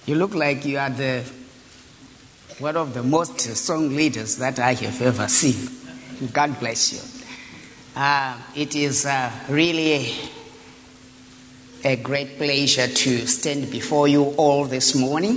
You look like you are one of the most song leaders that I have ever seen. God bless you. It is really a great pleasure to stand before you all this morning.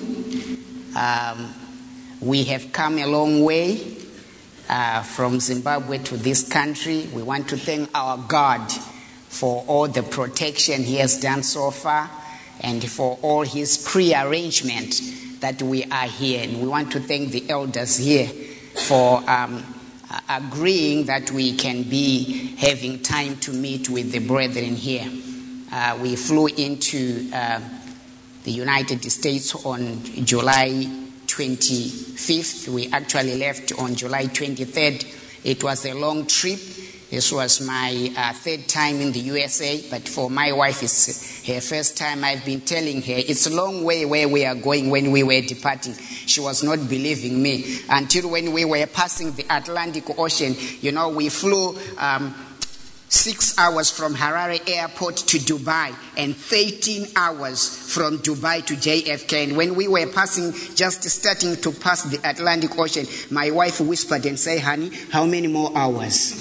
We have come a long way from Zimbabwe to this country. We want to thank our God for all the protection He has done so far and for all His pre-arrangement that we are here. And we want to thank the elders here for agreeing that we can be having time to meet with the brethren here. We flew into the United States on July 25th. We actually left on July 23rd. It was a long trip. This was my third time in the USA, but for my wife, it's her first time. I've been telling her it's a long way where we are going when we were departing. She was not believing me until when we were passing the Atlantic Ocean. You know, we flew 6 hours from Harare Airport to Dubai and 13 hours from Dubai to JFK. And when we were passing, just starting to pass the Atlantic Ocean, my wife whispered and said, "Honey, how many more hours?"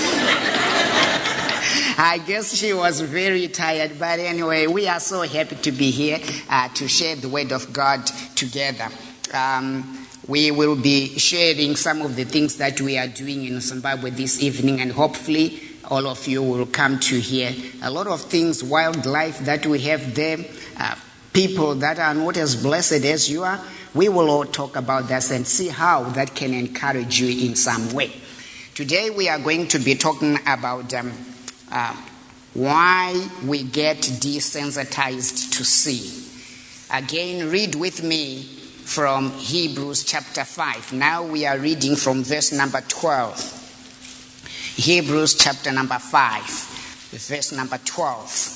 I guess she was very tired, but anyway, we are so happy to be here to share the word of God together. We will be sharing some of the things that we are doing in Zimbabwe this evening, and hopefully all of you will come to hear a lot of things, wildlife that we have there, people that are not as blessed as you are. We will all talk about that and see how that can encourage you in some way. Today we are going to be talking about why we get desensitized to sin. Again, read with me from Hebrews chapter 5. Now we are reading from verse number 12. Hebrews chapter number 5, verse number 12.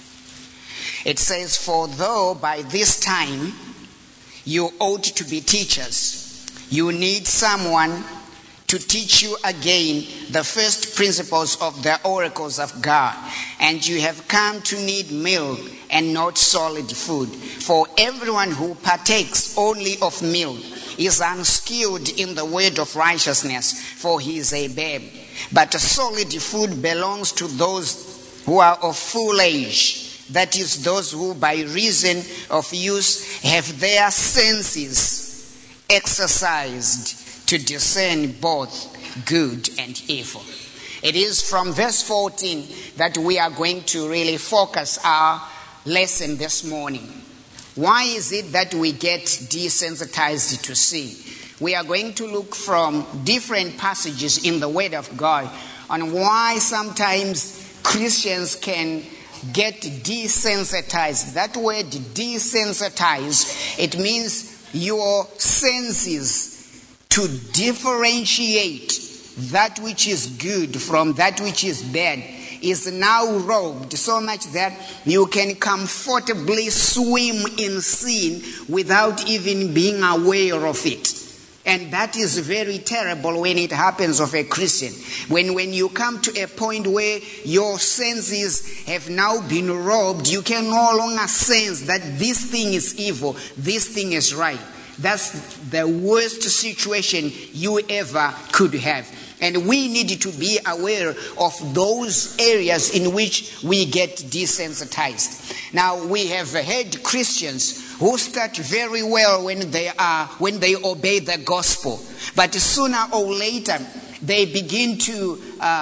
It says, "For though by this time you ought to be teachers, you need someone to teach you again the first principles of the oracles of God. And you have come to need milk and not solid food. For everyone who partakes only of milk is unskilled in the word of righteousness, for he is a babe. But solid food belongs to those who are of full age, that is, those who by reason of use have their senses exercised to discern both good and evil." It is from verse 14 that we are going to really focus our lesson this morning. Why is it that we get desensitized to sin? We are going to look from different passages in the Word of God on why sometimes Christians can get desensitized. That word desensitize, it means your senses to differentiate that which is good from that which is bad is now robbed, so much that you can comfortably swim in sin without even being aware of it. And that is very terrible when it happens of a Christian. When you come to a point where your senses have now been robbed, you can no longer sense that this thing is evil, this thing is right. That's the worst situation you ever could have. And we need to be aware of those areas in which we get desensitized. Now, we have heard Christians who start very well when they obey the gospel, but sooner or later they begin to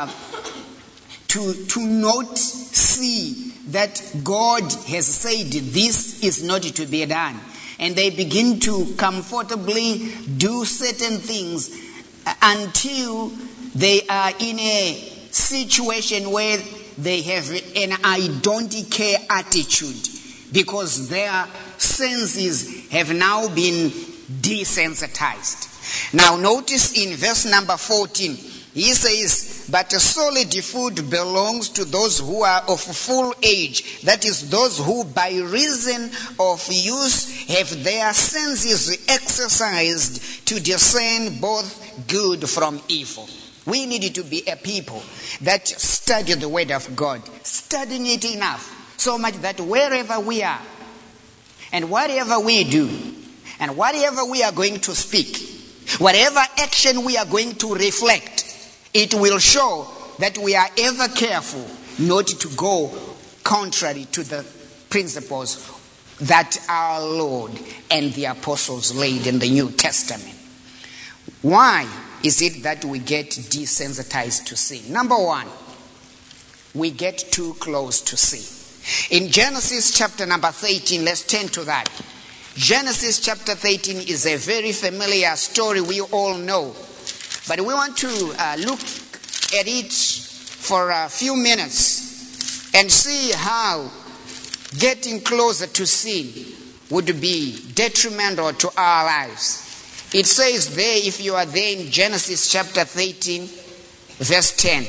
not see that God has said this is not to be done. And they begin to comfortably do certain things until they are in a situation where they have an I don't care attitude because their senses have now been desensitized. Now notice in verse number 14, he says, "But solid food belongs to those who are of full age, that is, those who by reason of use have their senses exercised to discern both good from evil." We need to be a people that study the word of God, studying it enough, so much that wherever we are, And whatever we do, and whatever we are going to speak, whatever action we are going to reflect, it will show that we are ever careful not to go contrary to the principles that our Lord and the apostles laid in the New Testament. Why is it that we get desensitized to sin? Number one, we get too close to sin. In Genesis chapter number 13, let's turn to that. Genesis chapter 13 is a very familiar story we all know. But we want to look at it for a few minutes and see how getting closer to sin would be detrimental to our lives. It says there, if you are there in Genesis chapter 13, verse 10.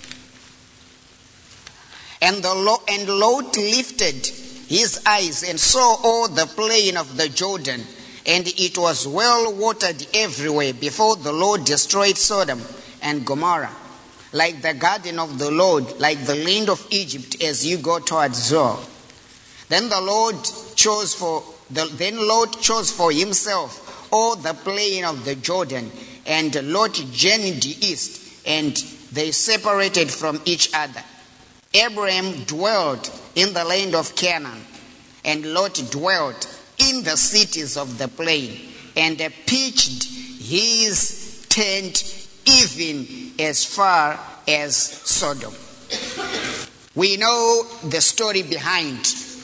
And Lot lifted his eyes and saw all the plain of the Jordan, and it was well watered everywhere before the Lord destroyed Sodom and Gomorrah, like the garden of the Lord, like the land of Egypt as you go towards Zoar. Then Lot chose for himself all the plain of the Jordan, and Lot journeyed east, and they separated from each other. Abraham dwelt in the land of Canaan, and Lot dwelt in the cities of the plain, and pitched his tent even as far as Sodom. We know the story behind.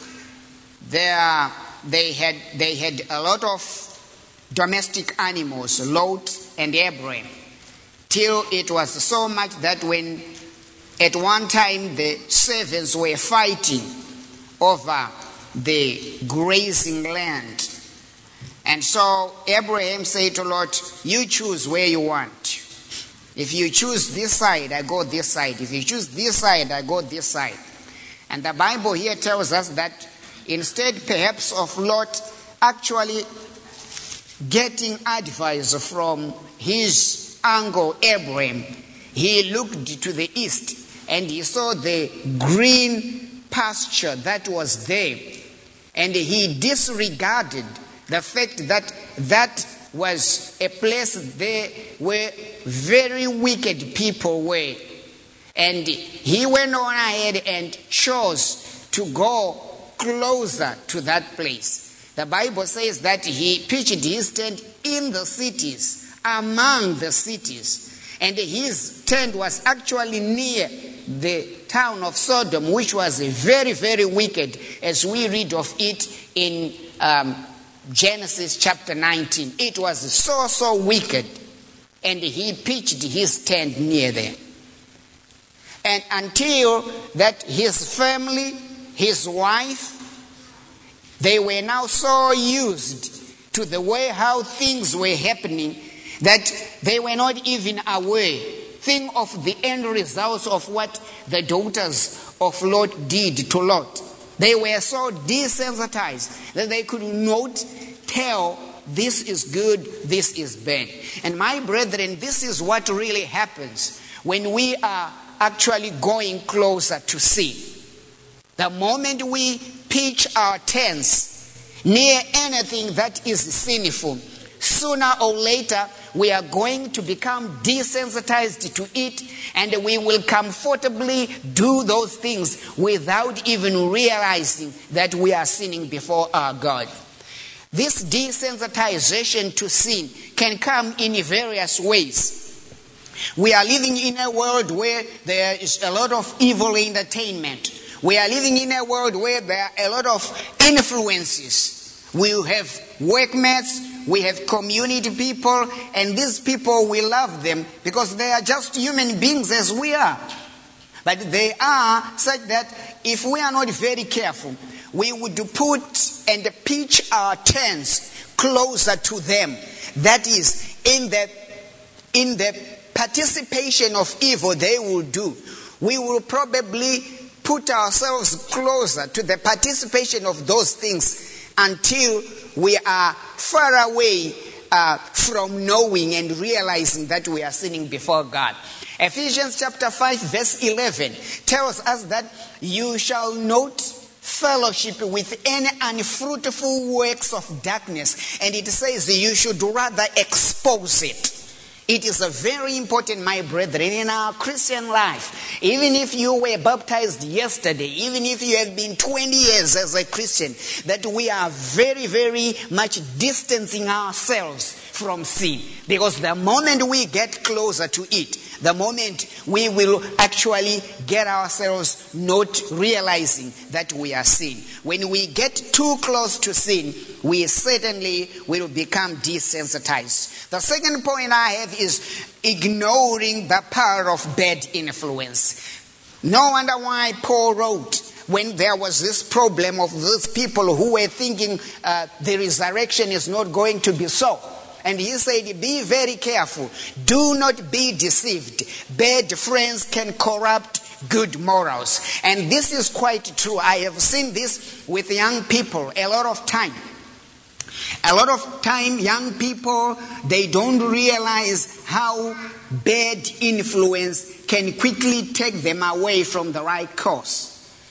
They had a lot of domestic animals, Lot and Abraham, till it was so much that when at one time the servants were fighting over the grazing land. And so Abraham said to Lot, you choose where you want. If you choose this side, I go this side. If you choose this side, I go this side. And the Bible here tells us that instead perhaps of Lot actually getting advice from his uncle Abraham, he looked to the east and he saw the green pasture that was there, and he disregarded the fact that that was a place there where very wicked people were. And he went on ahead and chose to go closer to that place. The Bible says that he pitched his tent in the cities, among the cities. And his tent was actually near the town of Sodom, which was very, very wicked, as we read of it in Genesis chapter 19. It was so wicked. And he pitched his tent near there. And until that his family, his wife, they were now so used to the way how things were happening that they were not even aware. Think of the end results of what the daughters of Lot did to Lot. They were so desensitized that they could not tell this is good, this is bad. And my brethren, this is what really happens when we are actually going closer to sin. The moment we pitch our tents near anything that is sinful, sooner or later we are going to become desensitized to it, and we will comfortably do those things without even realizing that we are sinning before our God. This desensitization to sin can come in various ways. We are living in a world where there is a lot of evil entertainment. We are living in a world where there are a lot of influences. We have workmates, we have community people, and these people, we love them because they are just human beings as we are. But they are such that if we are not very careful, we would put and pitch our tents closer to them. That is, in the participation of evil they will do, we will probably put ourselves closer to the participation of those things until we are far away from knowing and realizing that we are sinning before God. Ephesians chapter 5 verse 11 tells us that you shall not fellowship with any unfruitful works of darkness. And it says you should rather expose it. It is a very important, my brethren, in our Christian life. Even if you were baptized yesterday, even if you have been 20 years as a Christian, that we are very, very much distancing ourselves from sin. Because the moment we get closer to it, the moment we will actually get ourselves not realizing that we are sin. When we get too close to sin, we certainly will become desensitized. The second point I have is ignoring the power of bad influence. No wonder why Paul wrote, when there was this problem of those people who were thinking the resurrection is not going to be so. And he said, be very careful. Do not be deceived. Bad friends can corrupt good morals. And this is quite true. I have seen this with young people a lot of time. A lot of time, young people, they don't realize how bad influence can quickly take them away from the right course.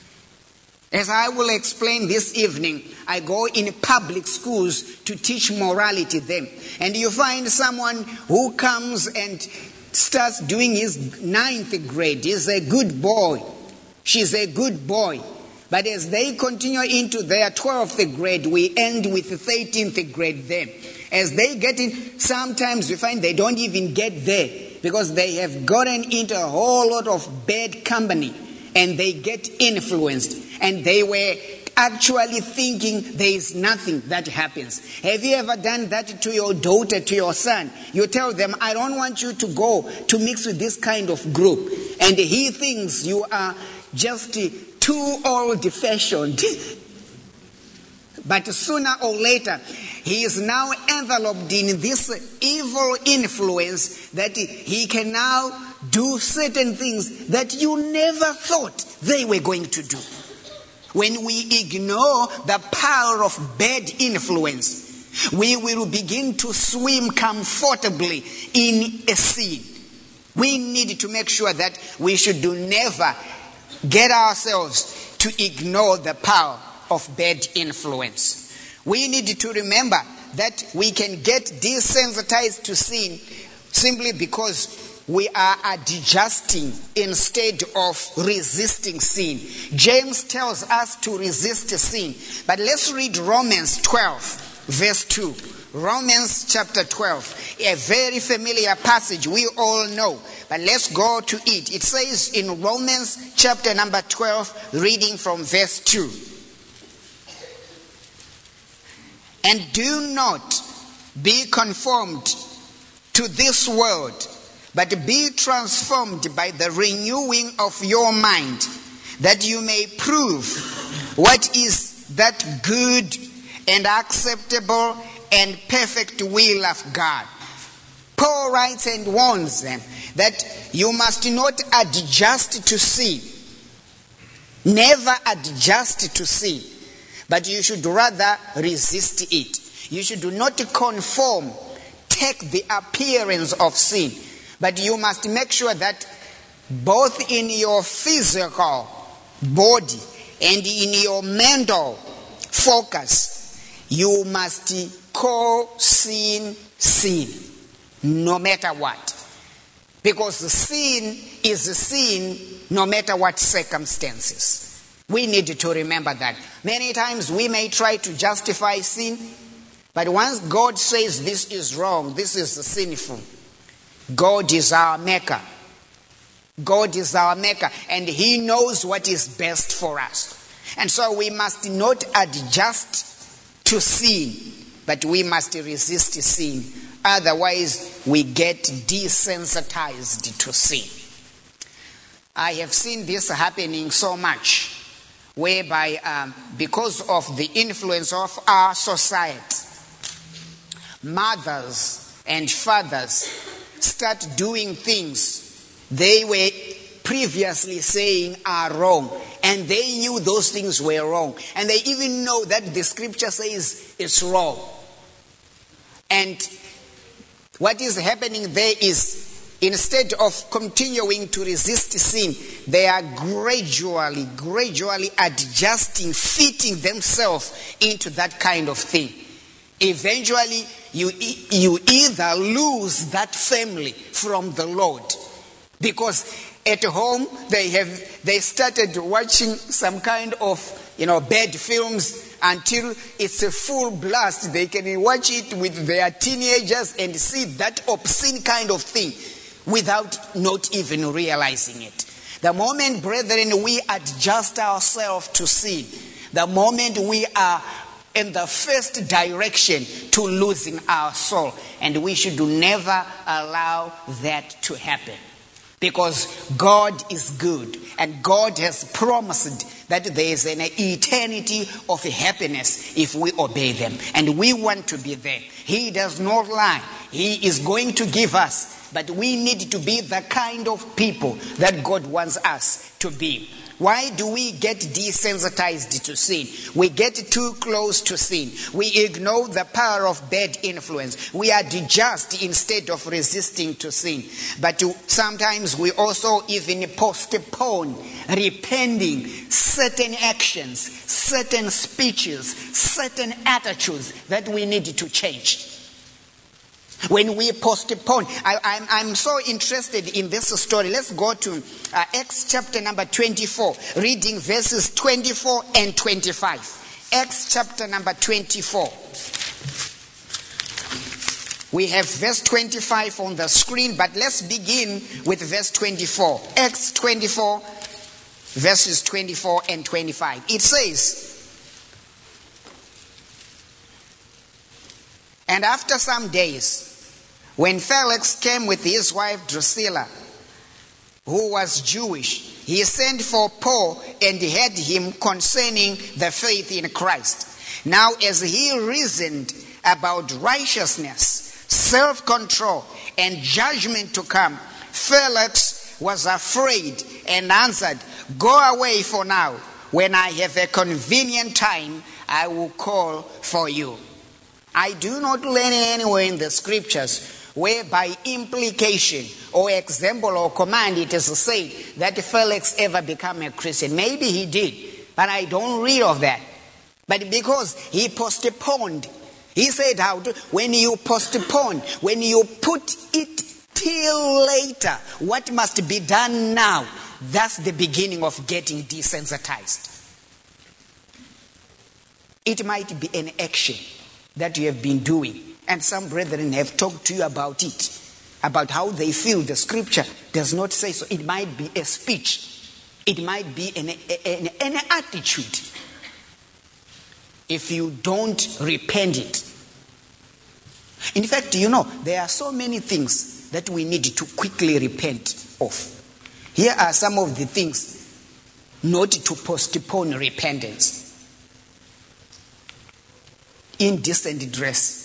As I will explain this evening, I go in public schools to teach morality them. And you find someone who comes and starts doing his 9th grade. He's a good boy. She's a good boy. But as they continue into their 12th grade, we end with 13th grade then. As they get in, sometimes we find they don't even get there because they have gotten into a whole lot of bad company and they get influenced. And they were actually thinking there is nothing that happens. Have you ever done that to your daughter, to your son? You tell them, I don't want you to go to mix with this kind of group. And he thinks you are just too old-fashioned. But sooner or later, he is now enveloped in this evil influence that he can now do certain things that you never thought they were going to do. When we ignore the power of bad influence, we will begin to swim comfortably in a sin. We need to make sure that we should never get ourselves to ignore the power of bad influence. We need to remember that we can get desensitized to sin simply because we are adjusting instead of resisting sin. James tells us to resist sin. But let's read Romans 12, verse 2. Romans chapter 12, a very familiar passage we all know. But let's go to it. It says in Romans chapter number 12, reading from verse 2. And do not be conformed to this world, but be transformed by the renewing of your mind, that you may prove what is that good and acceptable and perfect will of God. Paul writes and warns them that you must not adjust to sin. Never adjust to sin, but you should rather resist it. You should not conform, take the appearance of sin. But you must make sure that both in your physical body and in your mental focus, you must call sin, sin, no matter what. Because sin is sin no matter what circumstances. We need to remember that. Many times we may try to justify sin, but once God says this is wrong, this is sinful, God is our maker. God is our maker, and He knows what is best for us. And so we must not adjust to sin, but we must resist sin. Otherwise, we get desensitized to sin. I have seen this happening so much, whereby because of the influence of our society, mothers and fathers start doing things they were previously saying are wrong, and they knew those things were wrong, and they even know that the scripture says it's wrong. And what is happening there is instead of continuing to resist sin, they are gradually adjusting, fitting themselves into that kind of thing. Eventually, you either lose that family from the Lord, because at home they started watching some kind of bad films until it's a full blast. They can watch it with their teenagers and see that obscene kind of thing without not even realizing it. The moment, brethren, we adjust ourselves to sin, the moment we are in the first direction to losing our soul, and we should never allow that to happen. Because God is good, and God has promised that there is an eternity of happiness if we obey them. And we want to be there. He does not lie. He is going to give us, but we need to be the kind of people that God wants us to be. Why do we get desensitized to sin? We get too close to sin. We ignore the power of bad influence. We adjust instead of resisting to sin. But sometimes we also even postpone repenting certain actions, certain speeches, certain attitudes that we need to change. When we postpone, I'm so interested in this story. Let's go to Acts chapter number 24, reading verses 24 and 25. Acts chapter number 24. We have verse 25 on the screen, but let's begin with verse 24. Acts 24, verses 24 and 25. It says, "And after some days, when Felix came with his wife Drusilla, who was Jewish, he sent for Paul and had him concerning the faith in Christ. Now as he reasoned about righteousness, self-control, and judgment to come, Felix was afraid and answered, 'Go away for now. When I have a convenient time, I will call for you.'" I do not learn anywhere in the scriptures where by implication or example or command it is said that Felix ever became a Christian. Maybe he did, but I don't read of that. But because he postponed, he said, when you postpone, when you put it till later, what must be done now, that's the beginning of getting desensitized. It might be an action that you have been doing, and some brethren have talked to you about it, about how they feel the scripture does not say so. It might be a speech. It might be an attitude. If you don't repent it. In fact, there are so many things that we need to quickly repent of. Here are some of the things not to postpone repentance. Indecent dress.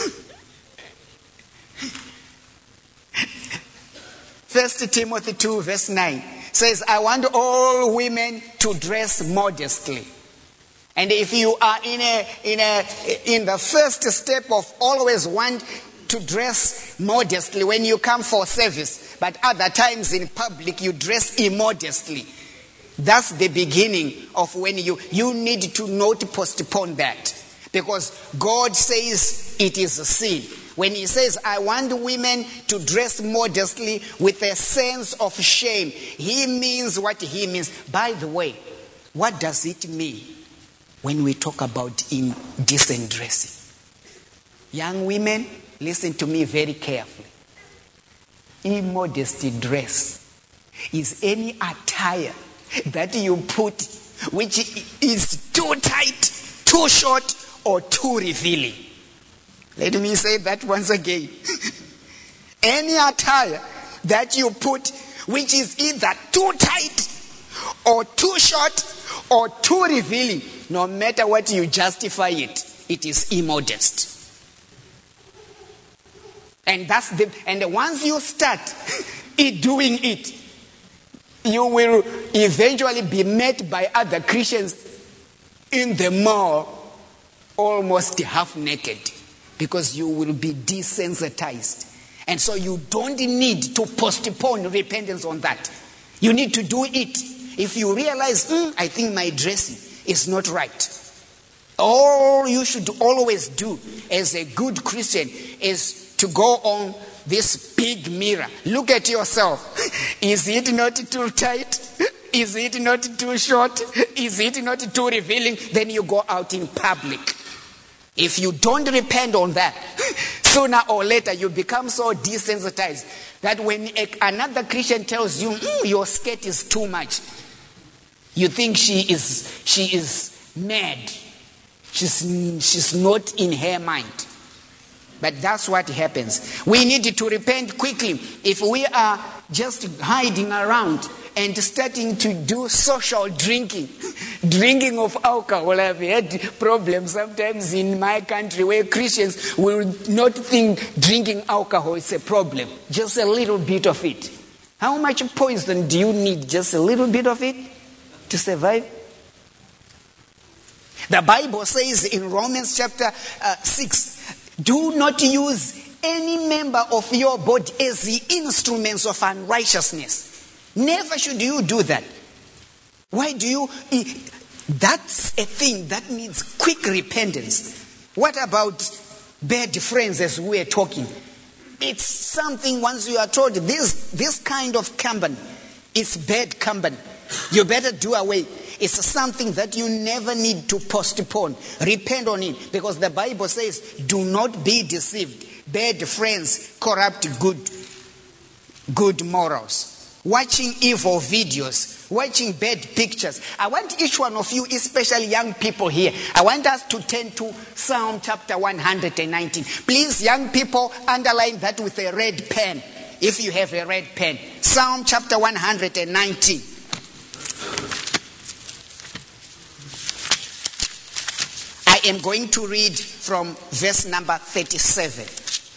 1 Timothy 2 verse 9 says, "I want all women to dress modestly." And if you are in the first step of always want to dress modestly when you come for service, but other times in public you dress immodestly, that's the beginning of when you need to not postpone that. Because God says it is a sin. When he says, "I want women to dress modestly with a sense of shame," he means what he means. By the way, what does it mean when we talk about indecent dressing? Young women, listen to me very carefully. Immodesty dress is any attire that you put which is too tight, too short, or too revealing. Let me say that once again. Any attire that you put which is either too tight or too short or too revealing, no matter what you justify it, it is immodest. And once you start doing it, you will eventually be met by other Christians in the mall almost half naked, because you will be desensitized. And so you don't need to postpone repentance on that. You need to do it. If you realize, I think my dressing is not right. All you should always do as a good Christian is to go on this big mirror. Look at yourself. Is it not too tight? Is it not too short? Is it not too revealing? Then you go out in public. If you don't repent on that, sooner or later you become so desensitized that when another Christian tells you, your skirt is too much, you think she is mad. She's not in her mind. But that's what happens. We need to repent quickly. If we are just hiding around and starting to do social drinking of alcohol. I've had problems sometimes in my country where Christians will not think drinking alcohol is a problem. Just a little bit of it. How much poison do you need? Just a little bit of it to survive? The Bible says in Romans chapter 6, do not use any member of your body as the instruments of unrighteousness. Never should you do that. Why do you? That's a thing that needs quick repentance. What about bad friends as we are talking? It's something once you are told this kind of company is bad company. You better do away. It's something that you never need to postpone. Repent on it. Because the Bible says, do not be deceived. Bad friends corrupt good morals. Watching evil videos. Watching bad pictures. I want each one of you, especially young people here, I want us to turn to Psalm chapter 119. Please, young people, underline that with a red pen. If you have a red pen. Psalm chapter 119. I am going to read from verse number 37.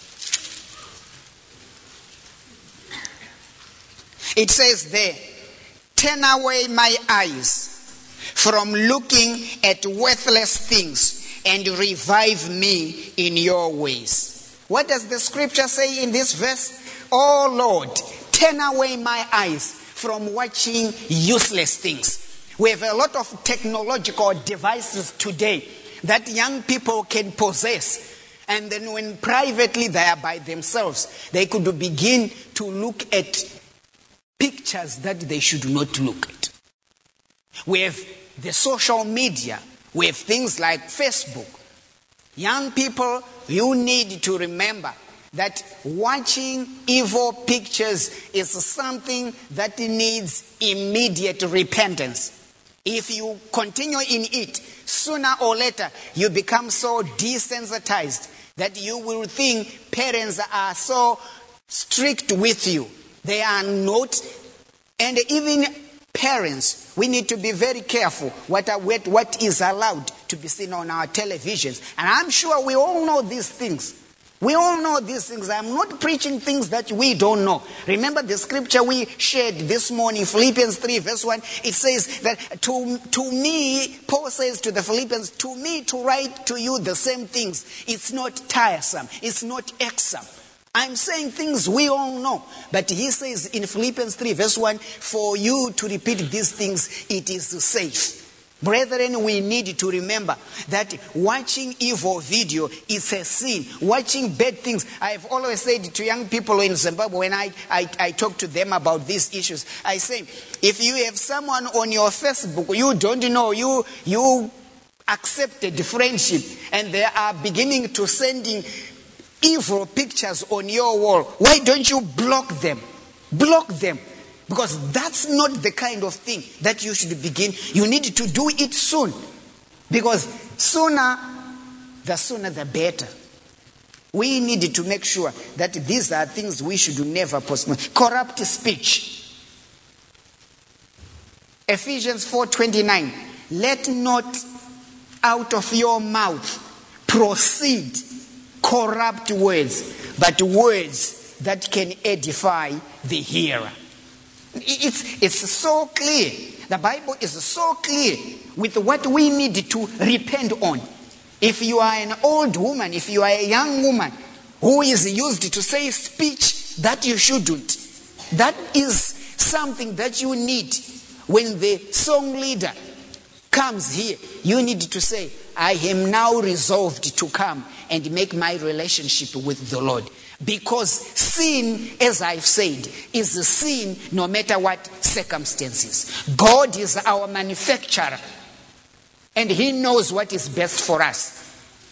It says there, turn away my eyes from looking at worthless things and revive me in your ways. What does the scripture say in this verse? Oh Lord, turn away my eyes from watching useless things. We have a lot of technological devices today that young people can possess. And then when privately they are by themselves, they could begin to look at pictures that they should not look at. We have the social media. We have things like Facebook. Young people, you need to remember that watching evil pictures is something that needs immediate repentance. If you continue in it, sooner or later, you become so desensitized that you will think parents are so strict with you. They are not. And even parents, we need to be very careful what is allowed to be seen on our televisions. And I'm sure we all know these things. We all know these things. I'm not preaching things that we don't know. Remember the scripture we shared this morning, Philippians 3 verse 1. It says that to me, Paul says to the Philippians, to me to write to you the same things. It's not tiresome. It's not irksome. I'm saying things we all know. But he says in Philippians 3 verse 1, for you to repeat these things, it is safe. Brethren, we need to remember that watching evil video is a sin. Watching bad things. I've always said to young people in Zimbabwe when I talk to them about these issues, I say, if you have someone on your Facebook you don't know, you accepted friendship and they are beginning to sending evil pictures on your wall, why don't you block them? Block them. Because that's not the kind of thing that you should begin. You need to do it soon. Because sooner the better. We need to make sure that these are things we should never postpone. Corrupt speech. Ephesians 4:29. Let not out of your mouth proceed corrupt words, but words that can edify the hearer. It's so clear. The Bible is so clear with what we need to repent on. If you are an old woman, if you are a young woman, who is used to say speech that you shouldn't. That is something that you need. When the song leader comes here, you need to say, I am now resolved to come and make my relationship with the Lord. Because sin, as I've said, is a sin no matter what circumstances. God is our manufacturer, and He knows what is best for us.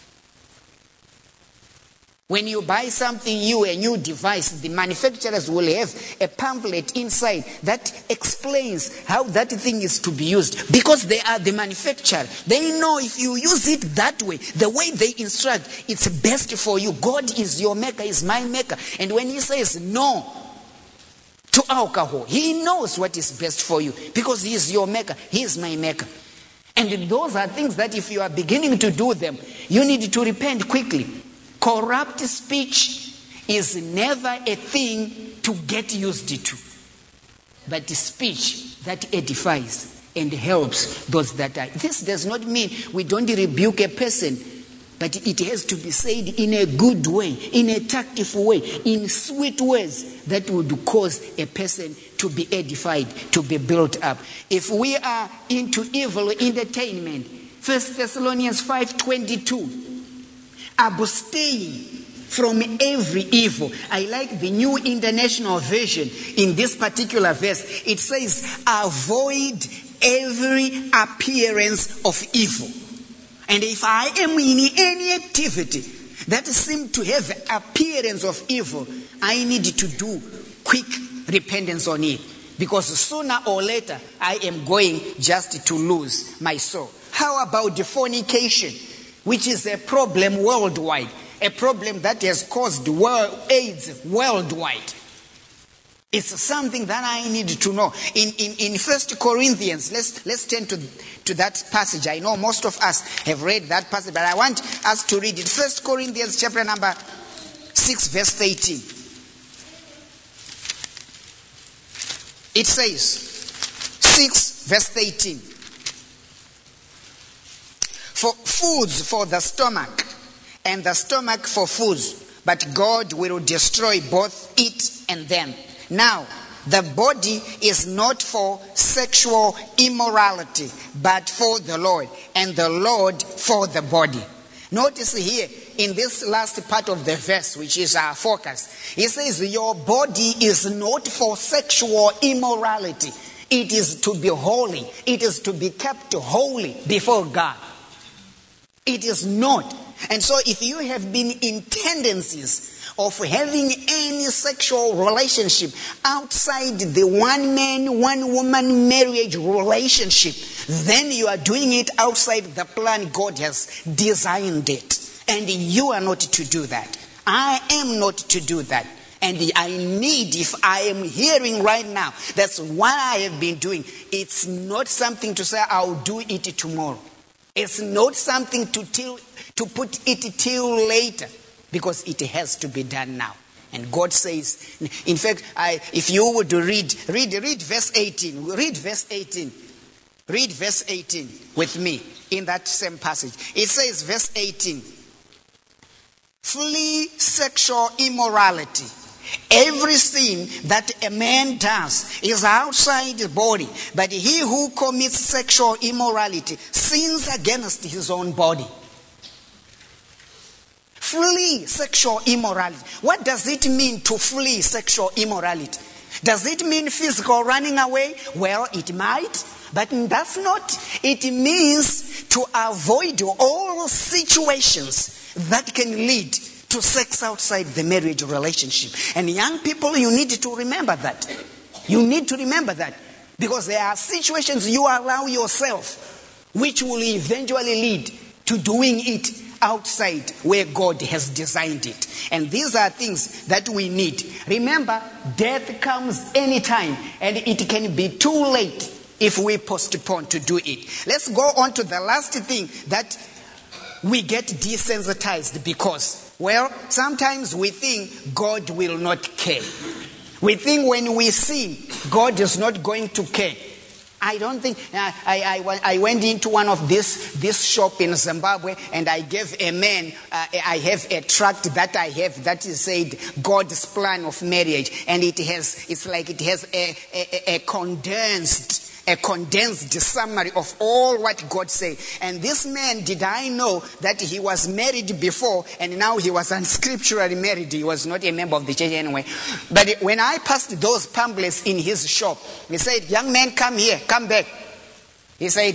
When you buy something new, a new device, the manufacturers will have a pamphlet inside that explains how that thing is to be used. Because they are the manufacturer. They know if you use it that way, the way they instruct, it's best for you. God is your maker, is my maker. And when He says no to alcohol, He knows what is best for you. Because He is your maker, He is my maker. And those are things that if you are beginning to do them, you need to repent quickly. Corrupt speech is never a thing to get used to, but speech that edifies and helps those that are. This does not mean we don't rebuke a person, but it has to be said in a good way, in a tactful way, in sweet words that would cause a person to be edified, to be built up. If we are into evil entertainment, 1 Thessalonians 5:22, abstain from every evil. I like the New International Version in this particular verse. It says, avoid every appearance of evil. And if I am in any activity that seems to have appearance of evil, I need to do quick repentance on it. Because sooner or later, I am going just to lose my soul. How about the fornication, which is a problem worldwide, a problem that has caused AIDS worldwide? It's something that I need to know. In 1 Corinthians, let's turn to that passage. I know most of us have read that passage, but I want us to read it. 1 Corinthians chapter number 6, verse 18. It says, 6 verse 18. For foods for the stomach, and the stomach for foods, but God will destroy both it and them. Now, the body is not for sexual immorality, but for the Lord, and the Lord for the body. Notice here, in this last part of the verse, which is our focus, it says, your body is not for sexual immorality. It is to be holy. It is to be kept holy before God. It is not. And so if you have been in tendencies of having any sexual relationship outside the one man, one woman marriage relationship, then you are doing it outside the plan God has designed it. And you are not to do that. I am not to do that. And I need, if I am hearing right now, that's what I have been doing. It's not something to say I'll do it tomorrow. It's not something to put it till later, because it has to be done now. And God says, in fact, if you would read verse 18. Read verse 18. Read verse 18 with me in that same passage. It says, verse 18, flee sexual immorality. Every sin that a man does is outside the body, but he who commits sexual immorality sins against his own body. Flee sexual immorality. What does it mean to flee sexual immorality? Does it mean physical running away? Well, it might, but that's not. It means to avoid all situations that can lead to sex outside the marriage relationship. And young people, you need to remember that. You need to remember that. Because there are situations you allow yourself which will eventually lead to doing it outside where God has designed it. And these are things that we need. Remember, death comes anytime, and it can be too late if we postpone to do it. Let's go on to the last thing that we get desensitized because, well, sometimes we think God will not care. We think when we sin, God is not going to care. I don't think, I went into one of this shop in Zimbabwe, and I gave a man, I have a tract that I have that is said God's plan of marriage, and it has a condensed summary of all what God said. And this man, did I know that he was married before, and now he was unscripturally married. He was not a member of the church anyway. But when I passed those pamphlets in his shop, he said, "Young man, come here, come back." He said,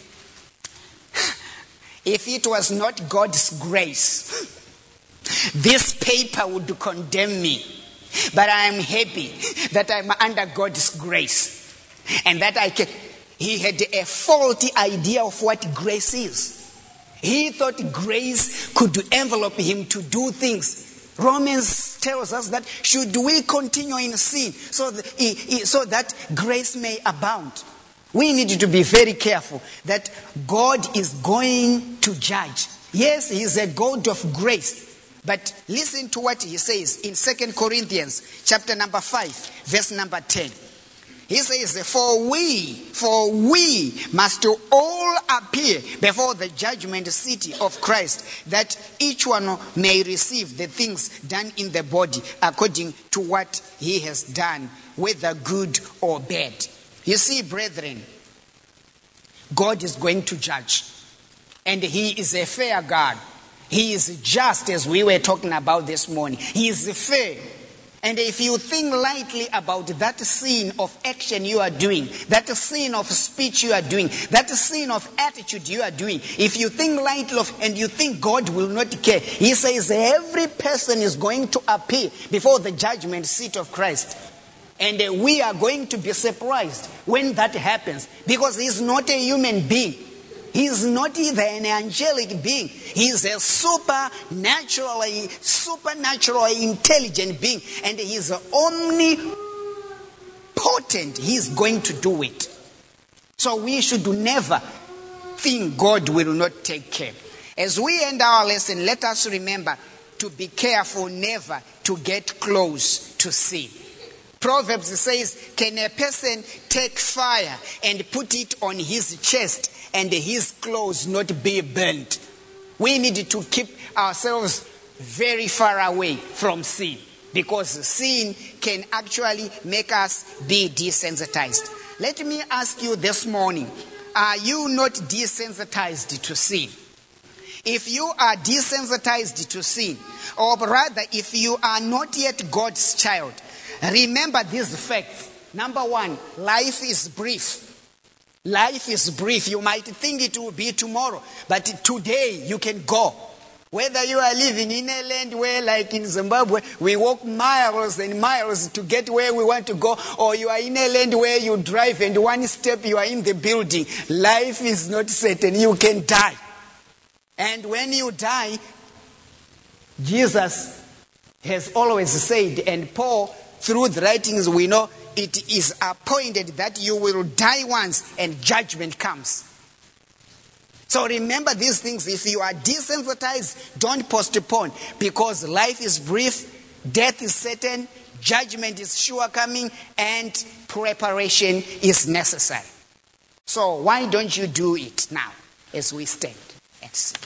"If it was not God's grace, this paper would condemn me. But I am happy that I'm under God's grace. And that he had a faulty idea of what grace is. He thought grace could envelop him to do things. Romans tells us that should we continue in sin so that grace may abound. We need to be very careful that God is going to judge. Yes, he is a God of grace. But listen to what he says in 2 Corinthians chapter number 5, verse number 10. He says, for we must all appear before the judgment seat of Christ, that each one may receive the things done in the body according to what he has done, whether good or bad. You see, brethren, God is going to judge. And he is a fair God. He is just, as we were talking about this morning. He is fair. And if you think lightly about that sin of action you are doing, that sin of speech you are doing, that sin of attitude you are doing, if you think lightly of, and you think God will not care, he says every person is going to appear before the judgment seat of Christ. And we are going to be surprised when that happens, because he's not a human being. He's not even an angelic being. He's a supernaturally intelligent being. And he's omnipotent. He's going to do it. So we should never think God will not take care. As we end our lesson, let us remember to be careful never to get close to sin. Proverbs says, can a person take fire and put it on his chest and his clothes not be burnt? We need to keep ourselves very far away from sin, because sin can actually make us be desensitized. Let me ask you this morning, are you not desensitized to sin? If you are desensitized to sin, or rather if you are not yet God's child, remember these facts. Number one, life is brief. Life is brief. You might think it will be tomorrow, but today you can go. Whether you are living in a land where, like in Zimbabwe, we walk miles and miles to get where we want to go, or you are in a land where you drive and one step you are in the building. Life is not certain. You can die. And when you die, Jesus has always said, and Paul, through the writings we know, it is appointed that you will die once and judgment comes. So remember these things. If you are desensitized, don't postpone, because life is brief, death is certain, judgment is sure coming, and preparation is necessary. So why don't you do it now as we stand and sing?